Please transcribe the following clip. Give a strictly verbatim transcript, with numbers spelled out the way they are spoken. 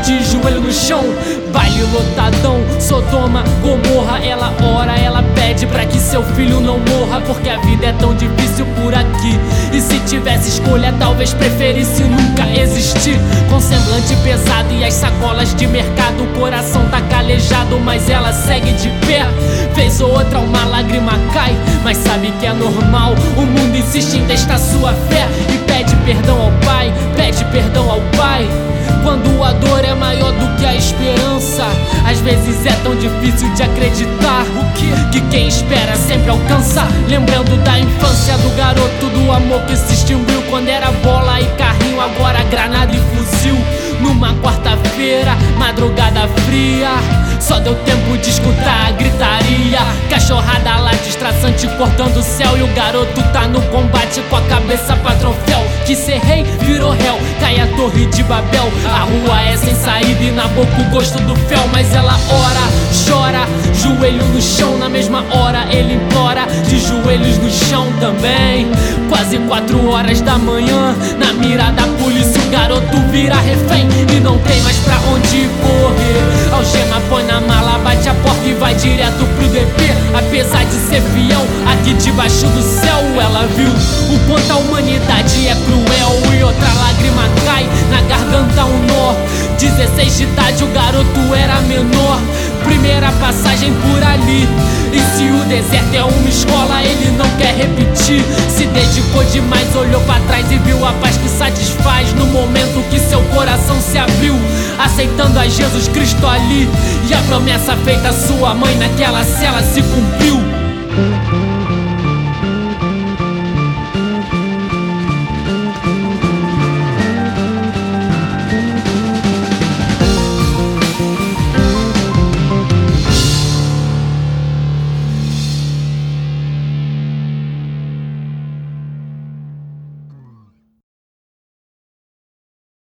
de joelho no chão. Baile lotadão, Sodoma, Gomorra. Ela ora, ela pede pra que seu filho não morra, porque a vida é tão difícil por aqui. E se tivesse escolha, talvez preferisse nunca existir. Com semblante pesado e as sacolas de mercado, o coração tá calejado, mas ela segue de pé. Vez ou outra uma lágrima cai, mas sabe que é normal. O mundo insiste em testar sua fé e pede perdão ao Pai, pede perdão ao Pai. Quando a dor é maior do que a esperança, às vezes é tão difícil de acreditar que quem espera sempre alcança. Lembrando da infância do garoto, do amor que se extinguiu quando era bola e carrinho, agora granada e fuzil. Numa quarta-feira, madrugada fria, só deu tempo de escutar a gritaria. Cachorrada lá distraçante cortando o céu, e o garoto tá no combate com a cabeça pra troféu. Que ser rei virou réu, cai a torre de Babel. A rua é sem saída e na boca o gosto do fel. Mas ela ora, chora, joelho no chão. Na mesma hora ele implora, de joelhos no chão também. Quase quatro horas da manhã, na mira da polícia o garoto vira refém e não tem mais pra onde correr. Algema põe na mala, bate a porta e vai direto pro D P. Apesar de ser fiel, aqui debaixo do céu ela viu o quanto a humanidade é cruel. E outra lágrima cai, na garganta um nó. Dezesseis de idade, o garoto era menor. Primeira passagem por ali, e se o deserto é uma escola, ele não quer repetir. Se dedicou demais, olhou pra trás e viu a paz que satisfaz. No momento que seu coração se abriu, aceitando a Jesus Cristo ali, e a promessa feita à sua mãe naquela cela se cumpriu.